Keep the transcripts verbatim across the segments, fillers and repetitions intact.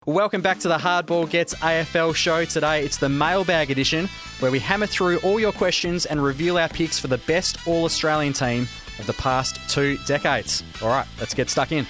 Welcome back to the Hardball Gets A F L show. Today it's the mailbag edition where we hammer through all your questions and reveal our picks for the best All-Australian team of the past two decades. All right, let's get stuck in.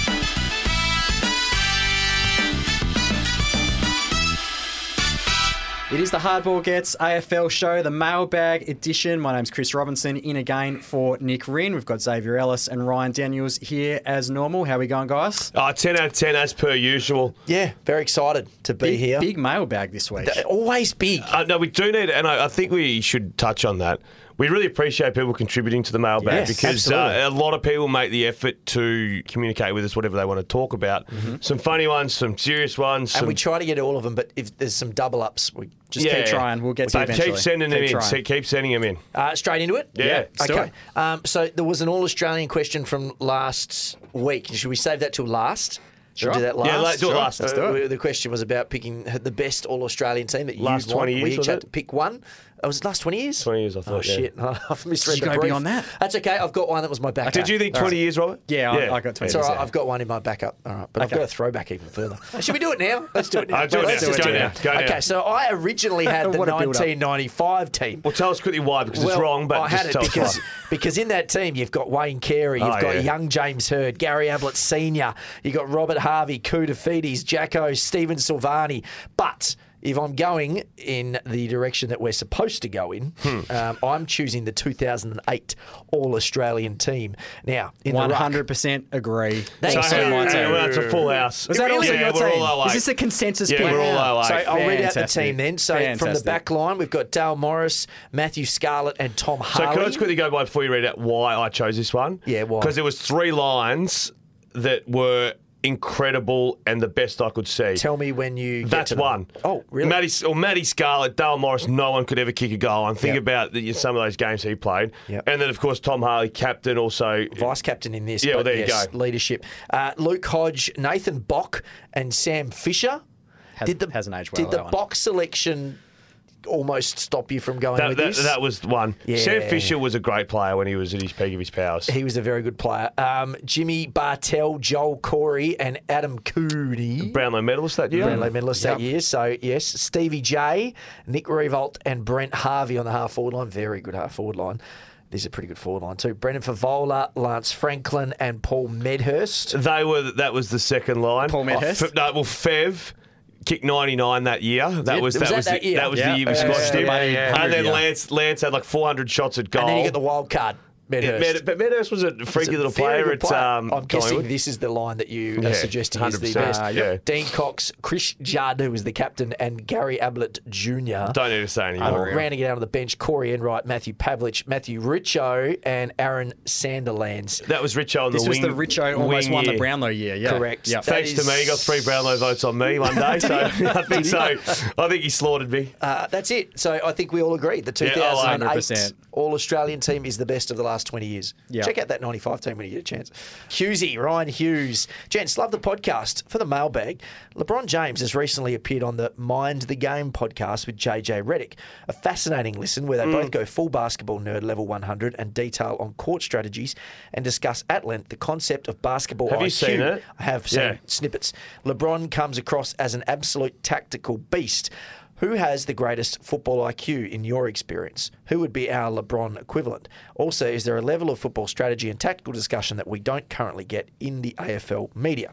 It is the Hardball Gets A F L show, the mailbag edition. My name's Chris Robinson, in again for Nick Rinn. We've got Xavier Ellis and Ryan Daniels here as normal. How are we going, guys? Oh, ten out of ten as per usual. Yeah, very excited to be Big, here. big mailbag this week. They're always big. Uh, no, we do need, and I, I think we should touch on that. We really appreciate people contributing to the mailbag Yes, because uh, a lot of people make the effort to communicate with us whatever they want to talk about. Mm-hmm. Some funny ones, some serious ones. And some... we try to get all of them, but if there's some double ups, we just Just Yeah. keep trying. We'll get to So you eventually. keep sending them Keep in. trying. So keep sending them in. Uh, straight into it? Yeah, let's do Okay. it. Um, so there was an All-Australian question from last week. Should we save that till last? Should we Sure. do that last? Yeah, let- do it Sure. last. Let's do Uh, it. The question was about picking the best All-Australian team that you Last want. twenty We years, each was had it? to pick one. Oh, was it last twenty years? twenty years, I thought, Oh, yeah. shit. I've misread Did you the go brief. beyond that? That's okay. I've got one that was my backup. Did you think twenty years, Robert? Yeah, I, I got twenty. It's all right. yeah. I've got one in my backup. All right, but I've Okay. got a throwback even further. Should we do it now? Let's do it now. Uh, do it Let's now. just Go do it now. Go now. Okay, so I originally had the What a build-up. nineteen ninety-five team. Well, tell us quickly why, because Well, it's wrong, but I just had it tell because us why. because in that team you've got Wayne Carey, you've Oh, got yeah. young James Hird, Gary Ablett Senior, you've got Robert Harvey, Koutafidis, Jacko, Stephen Silvani. But if I'm going in the direction that we're supposed to go in, Hmm. um, I'm choosing the two thousand eight All-Australian team. Now, in one the ruck, hundred percent agree. Thanks. Also So, my uh, team. well, it's a full house. Was that also yeah, your we're team? all oh eight. Is this a consensus Yeah, pick? we're all oh eight. So I'll read out the Fantastic. team then. So from the Fantastic. back line, we've got Dale Morris, Matthew Scarlett, and Tom So Harley. can I just quickly go by before you read out why I chose this one? Yeah, why? Because there was three lines that were incredible and the best I could see. Tell me when you get That's to them. one. Oh, really? Matty, or Matty Scarlett, Dale Morris, no one could ever kick a goal. And think Yep. about the, some of those games he played. Yep. And then, of course, Tom Harley, captain, also. Vice captain in this. Yeah, well, but there you yes, go. Leadership. Uh, Luke Hodge, Nathan Bock, and Sam Fisher. Has- hasn't aged well, Did the that one. Bock selection almost stop you from going That, with that, this? that was one. Yeah. Sam Fisher was a great player when he was at his peak of his powers. He was a very good player. Um, Jimmy Bartell, Joel Corey, and Adam Cooney. Brownlow medalist that year. Brownlow medalist that Yep. year. So, yes, Stevie J, Nick Revolt, and Brent Harvey on the half forward line. Very good half forward line. These are pretty good forward line too. Brendan Favola, Lance Franklin, and Paul Medhurst. They were. That was the second line. Paul Medhurst? Oh, F- no, well, Fev kicked ninety-nine that year. That Yeah, was was that, that was that the, year? that was Yeah. the year we Yeah, scotched yeah, him. yeah, yeah. And then Yeah. Lance Lance had like four hundred shots at goal. And then you get the wild card, Medhurst. Med- but Medhurst was a freaky little Very player good at player. um, I'm guessing Collingwood. this is the line that you Yeah, are suggesting is the one hundred best. percent. Uh, yeah. Dean Cox, Chris Judd, who was the captain, and Gary Ablett Junior Don't need to say anymore. Rounding it out on the bench, Corey Enright, Matthew Pavlich, Matthew Richo, and Aaron Sanderlands. That was Richo on the This was wing. the Richo almost wing won the year. Brownlow year. Yeah. Correct. Yep. That Thanks to is- me, he got three Brownlow votes on me one day. So I think so. I think he slaughtered me. Uh, that's it. So I think we all agree the Yeah, oh, two thousand eight one hundred percent. All-Australian team is the best of the last twenty years. Yeah. Check out that ninety-five team when you get a chance. Hughesy, Ryan Hughes. Gents, love the podcast. For the mailbag, LeBron James has recently appeared on the Mind the Game podcast with J J Redick. A fascinating listen where they Mm. both go full basketball nerd level one hundred and detail on court strategies and discuss at length the concept of basketball Have I Q. you seen it? I have seen Yeah. snippets. LeBron comes across as an absolute tactical beast. Who has the greatest football I Q in your experience? Who would be our LeBron equivalent? Also, is there a level of football strategy and tactical discussion that we don't currently get in the A F L media?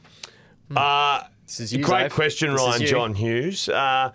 Uh, This is you, great Dave. question, This is Ryan you. John Hughes. Uh,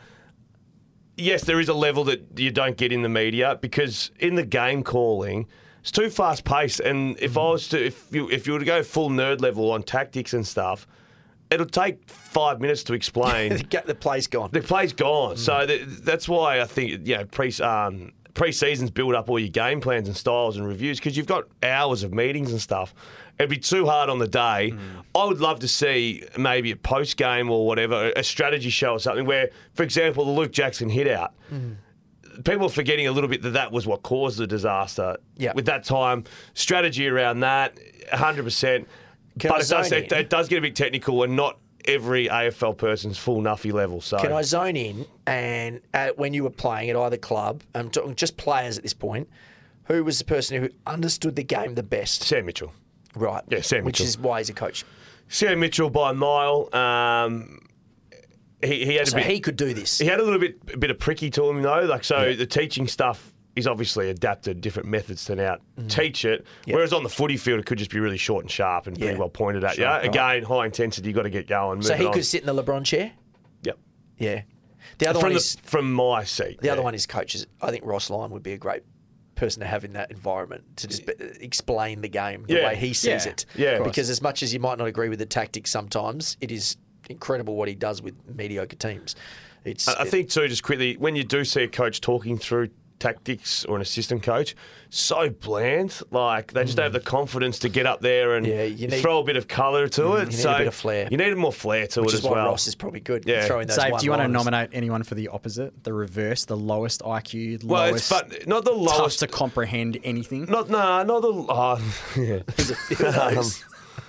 yes, there is a level that you don't get in the media because in the game calling, it's too fast paced. And if I was to, if you if you were to go full nerd level on tactics and stuff, it'll take five minutes to explain. Get the play's gone. The play's gone. So th- that's why I think, you know, pre um, pre-seasons build up all your game plans and styles and reviews because you've got hours of meetings and stuff. It'd be too hard on the day. Mm. I would love to see maybe a post-game or whatever, a strategy show or something where, for example, the Luke Jackson hit out. Mm. People are forgetting a little bit that that was what caused the disaster. Yeah. With that time, strategy around that, one hundred percent. Can I But it does, zone it, in? it does get a bit technical and not every A F L person's full nuffy level. So Can I zone in and uh, when you were playing at either club, I'm talking just players at this point, who was the person who understood the game the best? Sam Mitchell. Right. Yeah, Sam Which Mitchell. is why he's a coach. Sam Mitchell by a mile. Um, he, he had a So bit. he could do this. He had a little bit, a bit of pricky to him though. Like so, Yeah. the teaching stuff. He's obviously adapted different methods to now teach it. Yep. Whereas on the footy field, it could just be really short and sharp and pretty Yeah. well pointed at Sure, you. right. Again, high intensity. You got to get going. So moving he on. could sit in the LeBron chair. Yep. Yeah. The other From one the, is from my seat. the yeah. other one is coaches. I think Ross Lyon would be a great person to have in that environment to just be, explain the game the Yeah. way he sees Yeah. it. Yeah. Of course. Because as much as you might not agree with the tactics sometimes, it is incredible what he does with mediocre teams. It's I I think too, just quickly, when you do see a coach talking through tactics or an assistant coach, so bland. Like they just don't have the confidence to get up there and Yeah, you need- throw a bit of colour to it. you need a so bit of flair. You need more flair to which it is as why well. Ross is probably good. Yeah. Throwing those Dave, do you want to one-liners. nominate anyone for the opposite, the reverse, the lowest I Q, well, lowest, it's but not the tough lowest. to comprehend anything? Not no, not the. Oh, yeah. There's a few of those.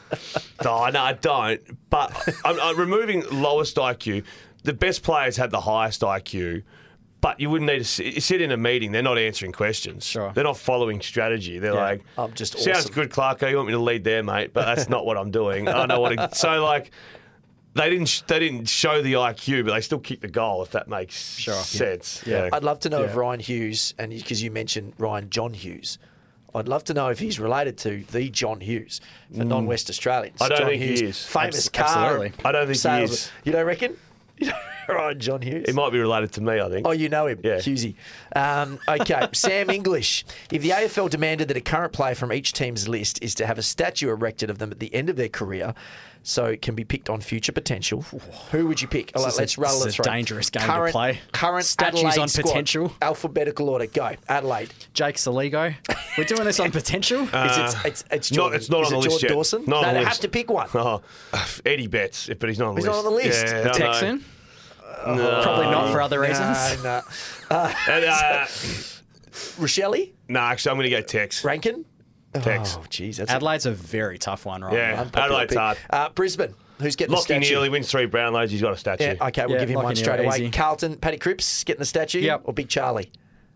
No, no, I don't. But I'm, I'm removing lowest I Q. The best players have the highest I Q, but you wouldn't need to sit, sit in a meeting. They're not answering questions. Sure. They're not following strategy. They're Yeah. like, I'm just sounds awesome." good, Clarko. You want me to lead there, mate? But that's not what I'm doing. I know what. It, so like. They didn't. sh- They didn't show the I Q, but they still kicked the goal. If that makes Sure. sense. Yeah. I'd love to know if Yeah. Ryan Hughes, and because you mentioned Ryan John Hughes, I'd love to know if he's related to the John Hughes for non-West Australians. I don't John think he Hughes, is. famous Abs- car. absolutely. I don't think he salesman. is. You don't reckon? Ryan John Hughes. It might be related to me. I think. Oh, you know him, Yeah. Hughesy. Um, okay, Sam English. If the A F L demanded that a current player from each team's list is to have a statue erected of them at the end of their career, so it can be picked on future potential, who would you pick? This Like, is a- let's rattle this it is a through. dangerous game to current, play. Current Statues Adelaide on squad. potential. Alphabetical order. Go. Adelaide. Jake Saligo. We're doing this on potential. Is it, it's, it's not- Jordan. it's not Is on it the list Jordan yet. Dawson? Not on no, the they list. have to pick one. Oh, Eddie Betts, but he's not on the He's list. not on the list. Yeah, I the know. Texan. No. Probably not for other reasons. No, no. And, uh, Rochelle? no, actually, I'm going to go Tex. Rankin? Tex. Oh, jeez. That's Adelaide's a very tough one, right? Yeah. now. unpopular Adelaide's pick. hard. Uh, Brisbane. Who's getting Lockie the statue? Neal, he wins three Brownlows. He's got a statue. Yeah, okay, we'll Yeah, give him Lachie one Neal, straight away. easy. Carlton, Paddy Cripps getting the statue? Yep. Or Big Charlie?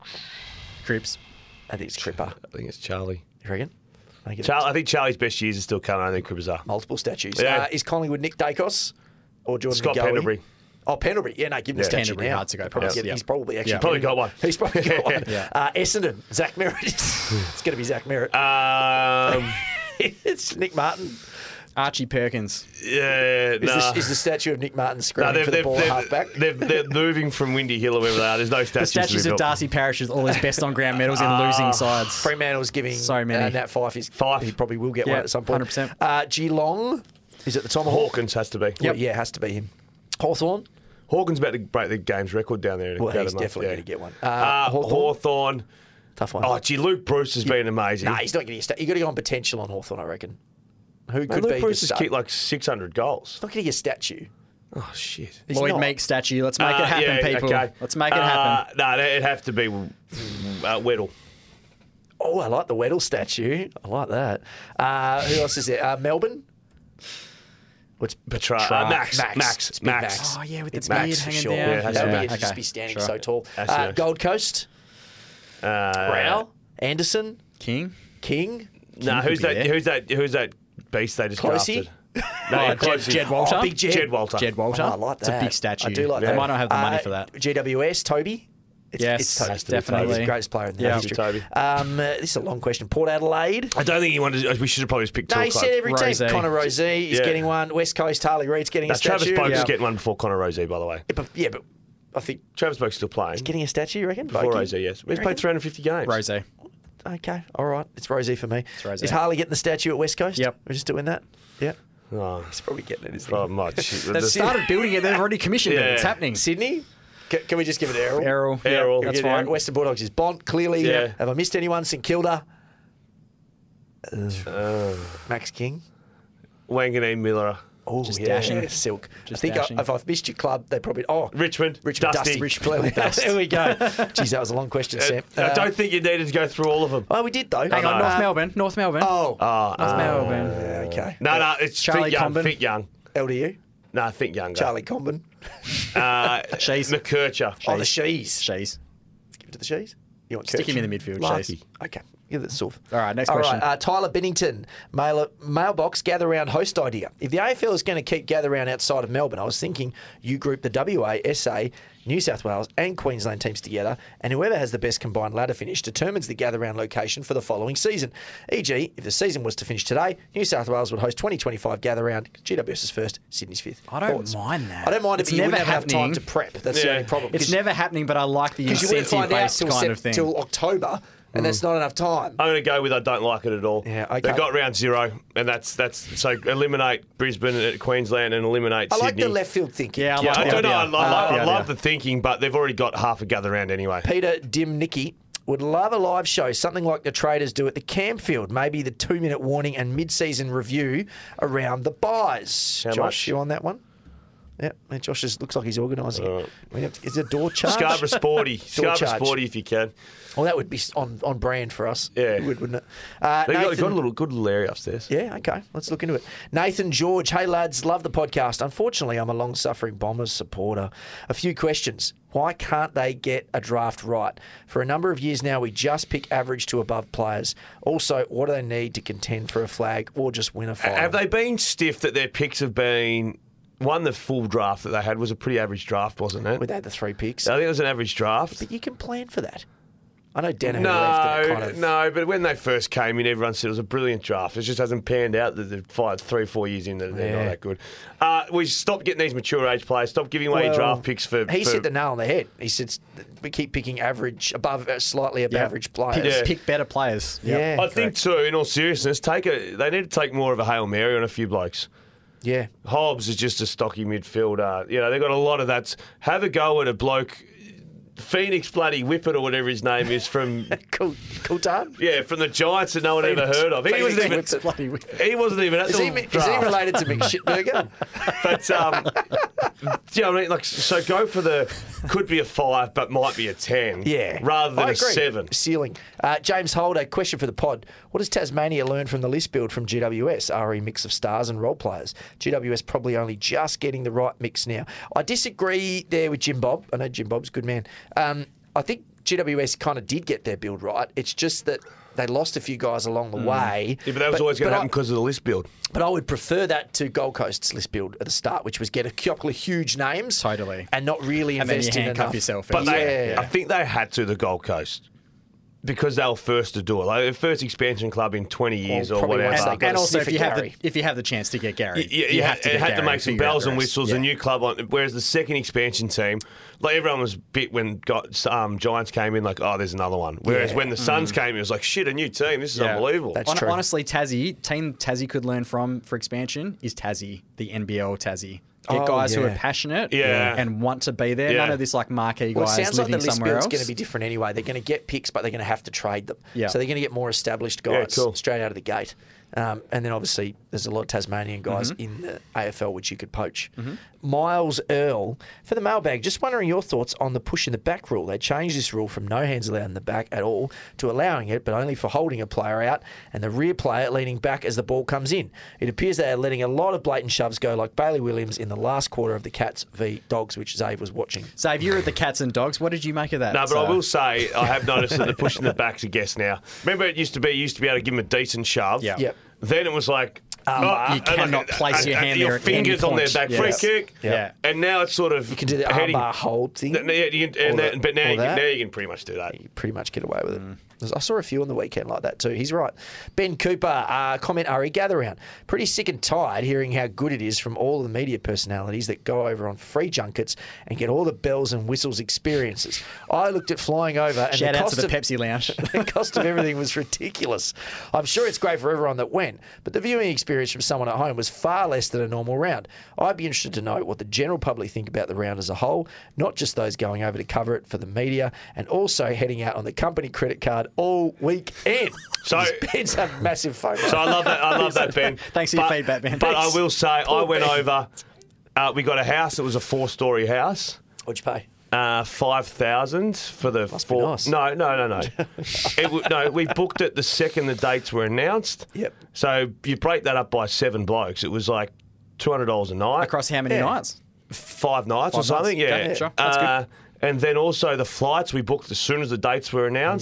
Cripps. I think it's Cripper. I think it's Charlie. You reckon? I think it's Char- I think Charlie's best years are still coming. I think Crippers are. multiple statues. Yeah. Uh, is Collingwood Nick Dacos or Jordan Scott McGoey? Pendlebury. Oh, Pendlebury. Yeah, no, give him the Yeah. statue Pendlebury, now. hard to go Probably past, get- yeah. He's probably actually Yeah. Probably getting- got one. He's probably got one. Yeah. Uh, Essendon, Zach Merritt. It's going to be Zach Merritt. Um, It's Nick Martin. Archie Perkins. yeah, Is, nah. the, is the statue of Nick Martin No, screaming they're, for the they're, ball they're, halfback? they're, they're moving from Windy Hill or wherever they are. There's no The statues. to be statues of built. Darcy Parish with all his best on ground medals in Ah. losing sides. Fremantle's giving So many. Uh, Nat Fife. His, Fife. He probably will get Yeah, one at some point. one hundred percent. Uh, Geelong is at the Tomahawk. Hawkins has to be. Well, yeah, it has to be him. Hawthorn. Hawkins about to break the game's record down there. In Well, about he's a month, definitely yeah. going to get one. Uh, Uh, Hawthorn. Hawthorn. Tough one. Oh, gee, Luke Bruce has been amazing. Nah, he's not getting a statue. You've got to go on potential on Hawthorn, I reckon. Who Man, could Luke be Bruce the has star? kicked like six hundred goals. He's not getting a statue. Oh, shit. He's Lloyd not. Meek statue. Let's make Uh, it happen, yeah, people. okay. Let's make it Uh, happen. No, it'd have to be uh, Weddle. Oh, I like the Weddle statue. I like that. Uh, who else is there? Uh, Melbourne. What's Petra- Petrarch. uh, Max. Max. Max. It's big Max. Max. Oh, yeah, with It's the beard Max for hanging sure. down. Yeah, it has That to be beard Max. would just Okay, be standing sure. so tall. Has to Uh, be. Gold Coast. Uh, Rao. Anderson. King. King. No, could who's be that? there. Who's that? Who's that beast they just Closey? drafted? Oh, yeah, Jed, Closey. Jed Walter. Oh, big Jed. Jed Walter. Jed Walter. Oh, I like that. It's a big statue. I do like They that. might not have the money Uh, for that. G W S, Toby. It's, Yes, it's Toby. Has to be definitely. He's the greatest player in the Yeah. history. Toby. Um, uh, this is a long question. Port Adelaide. I don't think he wanted. We should have probably just picked two. No, he said every team. Rosé. Connor Rosé is Yeah. getting one. West Coast, Harley Reid's getting Now, a Travis statue. Boak Yeah. is getting one before Connor Rosé, by the way. Yeah, but, yeah, but I think Travis Boak's still playing. getting a statue, you reckon? Before Boakey? Rosé, yes. He's reckon? played three hundred fifty games. Rose. Okay, all right. It's Rosé for me. Rosé. Is Harley getting the statue at West Coast? Yep. We're just doing that? Yeah. Oh, He's probably getting it, isn't oh he? much. They've started building it. They've already commissioned it. Yeah. It's happening. Sydney? Can, can we just give it to Errol? Errol. Errol. Yeah, that's Give it to fine. Western Bulldogs is Bont, clearly. Yeah. Have I missed anyone? St Kilda? Uh, Max King? Wanganeen Miller. Oh, Just yeah. dashing. Silk. Just I think dashing. I, if I've missed your club, they probably. Oh, Richmond. Richmond Dusty. Dusty. Richmond Dust. There we go. Jeez, that was a long question, Sam. Uh, I Uh, don't think you needed to go through all of them. Oh, we did though. Hang on, no. North Uh, Melbourne. North Melbourne. Oh, Oh, North uh, Melbourne. yeah, okay. no, no, it's Charlie think young. Comben. Think young. L D U, No, think younger. Charlie Comben. Uh, Shees. McKercher. Oh, the Shees. Shees. Let's give it to the Shees. You want Stick him Kirch? in the midfield, Larky. Shees. Okay. Give it a soof. All right, next All question. right, uh, Tyler Bennington, mail, mailbox, gather round host idea. If the A F L is going to keep gather round outside of Melbourne, I was thinking you group the W A, S A, New South Wales and Queensland teams together, and whoever has the best combined ladder finish determines the gather round location for the following season. for example, if the season was to finish today, New South Wales would host twenty twenty-five gather round, G W S is first, Sydney's fifth. I don't Thoughts? mind that. I don't mind it, It's but you never wouldn't have enough time happening. to prep. That's the Yeah. only problem. It's 'Cause- never happening, but I like the because you wouldn't find out incentive-based till, kind sep- of thing. till October, and that's not enough time. I'm going to go with I don't like it at all. Yeah, okay. They got round zero, and that's that's so eliminate Brisbane and Queensland and eliminate I Sydney. like the left field thinking. Yeah, I Yeah, like I the don't know. I, idea. I, I like I the love idea. the thinking, but they've already got half a gather round anyway. Peter Dimnicki would love a live show, something like the Traders do at the Campfield. Maybe the two-minute warning and mid-season review around the buys. How Josh, much? you on that one? Yeah, and Josh just looks like he's organising it. We have to- Is it a door charge? Scarborough Sporty, Scarborough charge. Sporty, if you can. Well, that would be on, on brand for us. Yeah. It would, wouldn't it? Uh, They got, Nathan- got a little good little area upstairs. Yeah, okay. Let's look into it. Nathan George, hey lads, love the podcast. Unfortunately, I'm a long suffering Bombers supporter. A few questions. Why can't they get a draft right? For a number of years now, we just pick average to above players. Also, what do they need to contend for a flag or just win a final? Have they been stiff that their picks have been? One, the full draft that they had was a pretty average draft, wasn't it? With they had the three picks. I think it was an average draft. But you can plan for that. I know Danaher No, left and it kind of... no, but when they first came in, everyone said it was a brilliant draft. It just hasn't panned out. That they've fired three or four years in that they're Yeah. not that good. Uh, we stopped getting these mature age players. Stop giving away your Well, draft picks for. He for hit the nail on the head. He said we keep picking average, above, uh, slightly above Yeah. average players. Pick, Yeah. pick better players. Yeah. I think too. In all seriousness, take a. They need to take more of a Hail Mary on a few blokes. Yeah. Hobbs is just a stocky midfielder. You know, they've got a lot of that. Have a go at a bloke, Phoenix bloody Whippet or whatever his name is from. Cool. Coulthard? Yeah, from the Giants that no one ever Phoenix- heard of. He Phoenix wasn't even. Whippet. Bloody weird. He wasn't even at Is the he, is he draft. related to McShitburger? But um, do you know what I mean? Like, so go for the could be a five, but might be a ten. Yeah. rather than I a agree. seven. Ceiling. Uh, James Holder, question for the pod. What does Tasmania learn from the list build from G W S? R E mix of stars and role players. G W S probably only just getting the right mix now. I disagree there with Jim Bob. I know Jim Bob's a good man. Um, I think G W S kind of did get their build right. It's just that they lost a few guys along the way. Yeah, but that was always going but to I- happen because of the list build. But I would prefer that to Gold Coast's list build at the start, which was get a couple of huge names. Totally. And not really And then you invest in handcuff enough. yourself. But Yeah. they, Yeah. I think they had to the Gold Coast because they were first to do it. Like their first expansion club in twenty years Well, or probably whatever. once they And, got and a also, sniff if you at have the Gary. if you have the chance to get Gary, You, you, you had, have to it get had Gary to make and some figure out bells the and rest. whistles. Yeah. A new club on, whereas the second expansion team, like everyone was bit when got um, Giants came in, like oh, there's another one. Whereas Yeah. when the Suns came in, it was like shit, a new team. This is Yeah. unbelievable. That's Hon- true. Honestly, Tassie, team Tassie could learn from for expansion is Tassie, the N B L Tassie. Get Oh, guys who yeah. are passionate Yeah. and want to be there. Yeah. None of this like marquee Well, it guys sounds like the living list somewhere build's else. going to be different anyway. They're going to get picks, but they're going to have to trade them. Yeah. So they're going to get more established Yeah, guys cool. straight out of the gate. Um, and then obviously there's a lot of Tasmanian guys Mm-hmm. in the A F L which you could poach. Miles Earl, for the mailbag, just wondering your thoughts on the push in the back rule. They changed this rule from no hands allowed in the back at all to allowing it, but only for holding a player out and the rear player leaning back as the ball comes in. It appears they are letting a lot of blatant shoves go, like Bailey Williams in the last quarter of the Cats v Dogs, which Zave was watching. So if you're at the Cats and Dogs, what did you make of that? No, but So- I will say I have noticed that the push in the back's a guess now. Remember, it used to be you used to be able to give them a decent shove. Yeah. Yep. Then it was like. Um, oh, you and cannot place your hand your there at any fingers on their point. back. Yes. Free kick. Yeah. And now it's sort of You can do the heading. armbar hold thing. N- yeah, you can, and Or that, the- but now or you, can, that. now you can pretty much do that. You pretty much get away with it. Mm. I saw a few on the weekend like that too. He's right. Ben Cooper, uh, comment Ari, gather round. Pretty sick and tired hearing how good it is from all of the media personalities that go over on free junkets and get all the bells and whistles experiences. I looked at flying over and Shout the out cost to the of, Pepsi Lounge. the cost of everything was ridiculous. I'm sure it's great for everyone that went, but the viewing experience from someone at home was far less than a normal round. I'd be interested to know what the general public think about the round as a whole, not just those going over to cover it for the media, and also heading out on the company credit card all weekend. So- Ben's a massive phone. So I love that. I love that, Ben. Thanks for your feedback, Ben. But Thanks. I will say, I Poor went Ben. over. Uh, we got a house. It was a four-story house. What'd you pay? Uh, five thousand for the Must be four. nice. No, no, no, no. it, w- no, we booked it the second the dates were announced. Yep. So you break that up by seven blokes. It was like two hundred dollars a night. Across how many Yeah. nights? five nights or Five something. nights. Yeah, Okay, sure. That's Uh, and then also the flights we booked as soon as the dates were announced.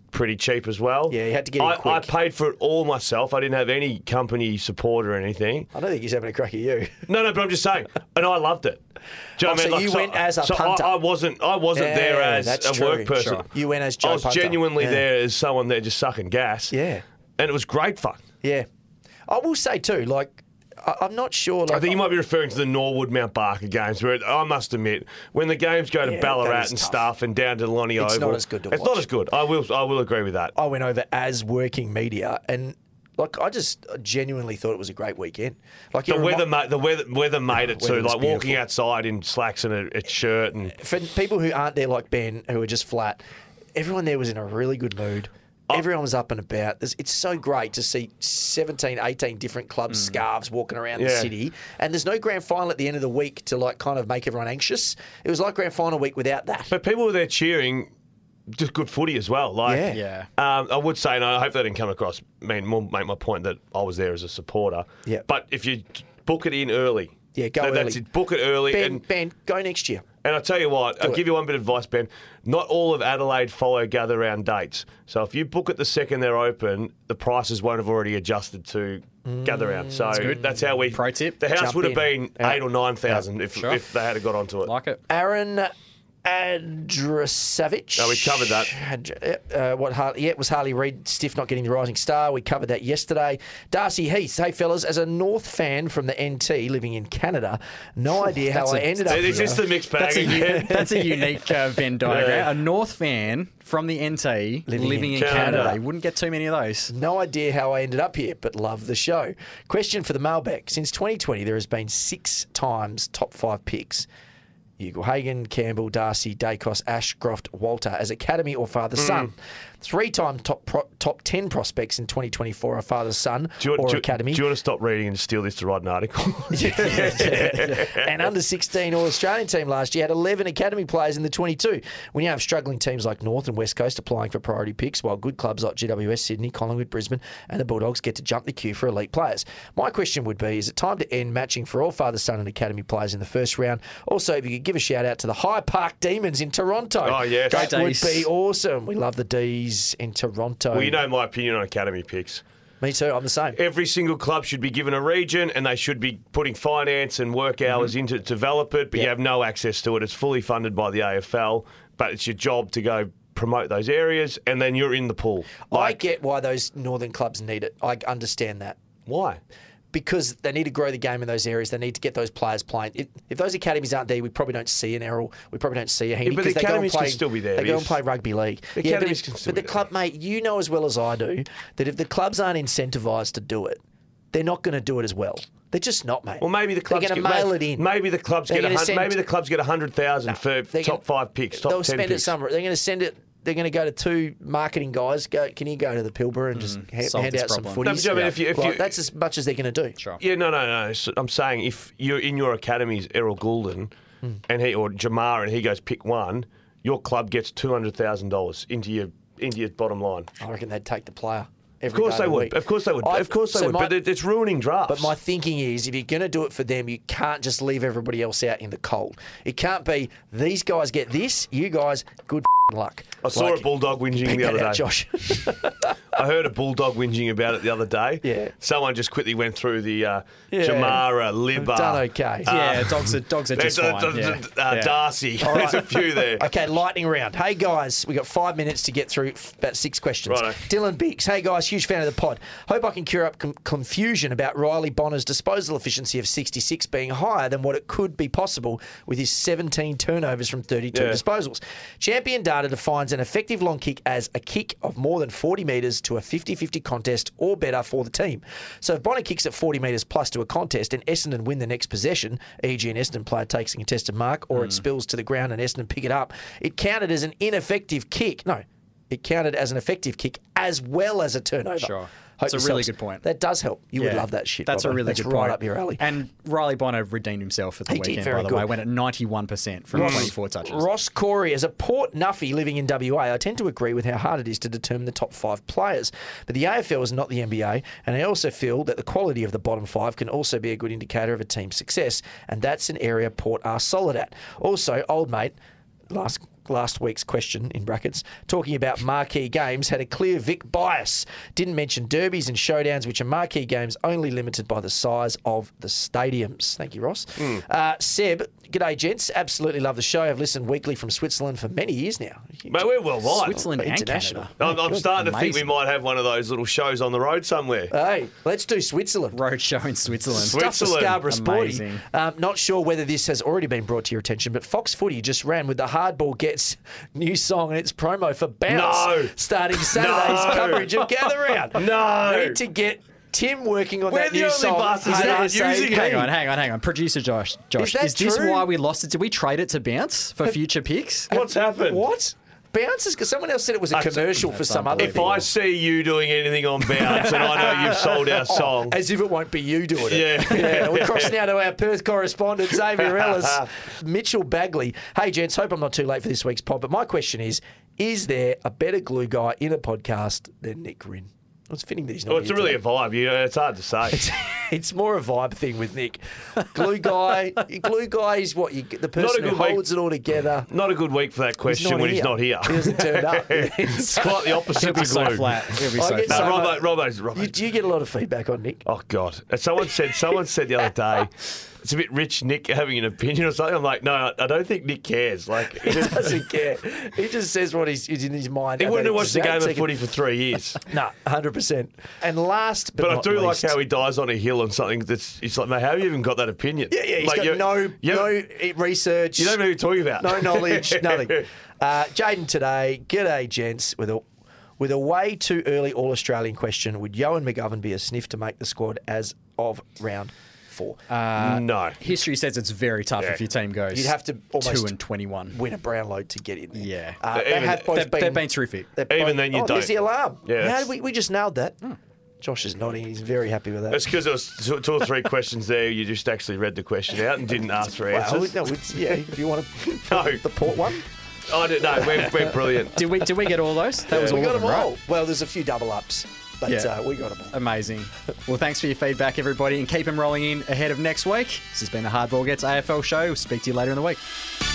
pretty cheap as well. Yeah, you had to get in I, quick. I paid for it all myself. I didn't have any company support or anything. I don't think he's having a crack at you. No, no, but I'm just saying, and I loved it. Do you know Oh, what I mean? so you went as a so punter. I, I wasn't. I wasn't Yeah, there as that's a true. work person. Sure. You went as Joe I was Punter. genuinely Yeah. there as someone there just sucking gas. Yeah. and it was great fun. Yeah. I will say too, like, I, I'm not sure. Like, I think you might be referring to the Norwood Mount Barker games, where I must admit, when the games go to Yeah, Ballarat that is and tough. stuff and down to the Lonnie It's Oval, not as good to it's watch. not as good. I will, I will agree with that. I went over as working media, and like I just genuinely thought it was a great weekend. Like The it weather, remi- ma- the weather, weather made it weather too. was Like walking beautiful. outside in slacks and a, a shirt, and for people who aren't there like Ben, who are just flat, everyone there was in a really good mood. Oh. Everyone was up and about. There's- It's so great to see seventeen, eighteen different clubs, scarves walking around the Mm. Yeah. city. And there's no grand final at the end of the week to like kind of make everyone anxious. It was like grand final week without that. but people were there cheering. Just good footy as well. Like, Yeah. Yeah. Um, I would say, and I hope that didn't come across. I mean, more make my point that I was there as a supporter. Yeah. But if you book it in early, Yeah, go that- That's early. it. Book it early, Ben, and Ben, go next year. And I'll tell you what, I'll it. give you one bit of advice, Ben. Not all of Adelaide follow gather round dates. So if you book it the second they're open, the prices won't have already adjusted to gather round. So that's, how we. Pro tip. The house Jump would have in. been Yeah. eight or nine thousand if Sure. if they had got onto it. Like it. Aaron Andrasavich. No, we covered that. Andr- Uh, what? Harley, yeah, it was Harley Reid stiff not getting the Rising Star. We covered that yesterday. Darcy Heath. Hey fellas, as a North fan from the N T living in Canada, no idea how That's I a- ended up Is here. this the mixed bag That's a, again? that's a unique uh, Venn diagram. A North fan from the N T living, Living in in Canada. Canada. You wouldn't get too many of those. No idea how I ended up here, but love the show. Question for the mailbag. Since twenty twenty, there has been six times top five picks. Ugle-Hagan, Campbell, Darcy, Dacos, Ashcroft, Walter as academy or father-son. Three-time top pro- top ten prospects in twenty twenty-four are father-son Do you, want, or do, you- academy. do you want to stop reading and steal this to write an article? And under sixteen All-Australian team last year had eleven academy players in the twenty-two. We now have struggling teams like North and West Coast applying for priority picks, while good clubs like G W S, Sydney, Collingwood, Brisbane and the Bulldogs get to jump the queue for elite players. My question would be, is it time to end matching for all father-son and academy players in the first round? Also, if you could give a shout-out to the High Park Demons in Toronto. Oh, yes. That Go would D's. be awesome. We love the D's in Toronto. Well, you know my opinion on academy picks. Me too, I'm the same. Every single club should be given a region and they should be putting finance and work hours into to develop it, but you Yeah. have no access to it. It's fully funded by the A F L, but it's your job to go promote those areas and then you're in the pool. I Like, get why those northern clubs need it. I understand that. why? Because they need to grow the game in those areas. They need to get those players playing. If, if those academies aren't there, we probably don't see an Errol. We probably don't see a Heaney. Yeah, but the because they go and academies can play- still be there, They go and Viv. play rugby league. The yeah, but, academies if- can still but the be there. club, mate, you know as well as I do that if the clubs aren't incentivised to do it, they're not going to do it as well. They're just not, mate. Well, maybe the clubs They're get, going to mail may- it in. Maybe the clubs They're get a gonna hun- send- maybe the clubs get a hundred thousand for They're top gonna- five picks, top They'll ten spend picks. it somewhere. They're going to send it. They're going to go to two marketing guys. Go, can you go to the Pilbara and just ha- solve hand this out some problem. footies? No, but I mean, if you- if Like, you- that's as much as they're going to do. Sure. Yeah, no, no, no. So I'm saying if you're in your academies, Errol Goulden, Hmm. and he or Jamar, and he goes pick one, your club gets two hundred thousand dollars into your into your bottom line. I reckon they'd take the player. Of course they would. Of course they would. Of course they would. But it- it's ruining drafts. But my thinking is, if you're going to do it for them, you can't just leave everybody else out in the cold. It can't be these guys get this, you guys good f***ing luck. I saw Like, a bulldog whinging pick the that other out, day. Josh. I heard a bulldog whinging about it the other day. Yeah. Someone just quickly went through the uh, Yeah. Jamara, Libba. Done okay. yeah, dogs are, dogs are There's just a- fine. d- yeah. d- uh, Yeah. Darcy. right. There's a few there. Okay, lightning round. Hey guys, we got five minutes to get through f- about six questions. Righto. Dylan Biggs. Hey guys, huge fan of the pod. Hope I can cure up com- confusion about Riley Bonner's disposal efficiency of sixty-six being higher than what it could be possible with his seventeen turnovers from thirty-two Yeah. disposals. Champion data defines an effective long kick as a kick of more than forty metres to a fifty-fifty contest or better for the team. So if Bonner kicks at forty metres plus to a contest and Essendon win the next possession, for example an Essendon player takes a contested mark or it spills to the ground and Essendon pick it up, it counted as an ineffective kick. No, it counted as an effective kick as well as a turnover. Sure. Hope That's a this really helps. good point. That does help. You would Yeah. love that shit. That's Robbo. a really That's good right point. up your alley. And Riley Bonner redeemed himself at the He did weekend, very by the good. way. Went at ninety-one percent from twenty-four touches. Ross Corey, as a Port Nuffy living in W A, I tend to agree with how hard it is to determine the top five players. But the A F L is not the N B A, and I also feel that the quality of the bottom five can also be a good indicator of a team's success, and that's an area Port are solid at. Also, old mate, last last week's question, in brackets, talking about marquee games, had a clear Vic bias. Didn't mention derbies and showdowns, which are marquee games only limited by the size of the stadiums. Thank you, Ross. Mm. Uh, Seb, g'day, gents. Absolutely love the show. I've listened weekly from Switzerland for many years now. Mate, we're worldwide. Switzerland and International. Canada. I'm, I'm starting to think we Amazing. might have one of those little shows on the road somewhere. Hey, let's do Switzerland. Road show in Switzerland. Swi- Stuff for Switzerland. Scarborough Sporty. Amazing. Um, not sure whether this has already been brought to your attention, but Fox Footy just ran with the Hardball Gets new song and its promo for Bounce No. starting Saturday's No. coverage of Gather Round. No. Need to get Tim working on We're that the new only song. bastards Is that that aren't saying, using it. Hang on, hang on, hang on. Producer Josh, Josh, that is this true? why we lost it? Did we trade it to Bounce for future picks? What's happened? What? Bounce is because someone else said it was a I- commercial for That's some other If thing. I see you doing anything on Bounce and I know you've sold our song. As if it won't be you doing it. Yeah. yeah. We're crossing now to our Perth correspondent, Xavier Ellis. Mitchell Bagley. Hey, gents, hope I'm not too late for this week's pod, but my question is, is there a better glue guy in a podcast than Nick Rinn? It's fitting that he's not Well, it's here really today. a vibe. You know, it's hard to say. It's more a vibe thing with Nick. Glue guy, glue guy is what you the person who good week. holds it all together. Not a good week for that question not when he's here. not here. He doesn't turn up. It's quite the opposite He'll be to so glue. flat. He'll be I so get No, flat. so Robbo, much- Robbo's, Robbo's. You, do you get a lot of feedback on Nick? Oh God! And someone said, someone said the other day, it's a bit rich, Nick having an opinion or something. I'm like, no, I don't think Nick cares. Like, He doesn't care. He just says what he's, is in his mind. he at wouldn't that have watched the exact game of second. footy for three years. No, one hundred percent. And last but, But I not do least, like how he dies on a hill on something that's. It's like, mate, how have you even got that opinion? Yeah, yeah, he's like, got you- no, you no haven't- research. You don't know who you're talking about. No knowledge, nothing. Uh, Jaden today, g'day gents. With a with a way too early All Australian question, would Yohan McGovern be a sniff to make the squad as of round four? Uh, no. History says it's very tough Yeah. if your team goes You'd have to almost two and twenty-one. Win a Brownlow to get in there. Yeah. uh, they Even- have both They've, been. they've been terrific. they've Even both- then you oh, there's don't. the alarm. Yeah, How that's- did we, we just nailed that. Josh is nodding. He's very happy with that. That's because there was two, two or three questions there. You just actually read the question out and didn't ask for Well, answers. no, it's, yeah. Do you want to No. the port one? I don't know. We're, we're brilliant. Did we? Did we get all those? That was We all got of them them, all. right? Well, there's a few double ups, but Yeah. uh, we got them all. Amazing. Well, thanks for your feedback, everybody, and keep them rolling in ahead of next week. This has been the Hardball Gets A F L show. We'll speak to you later in the week.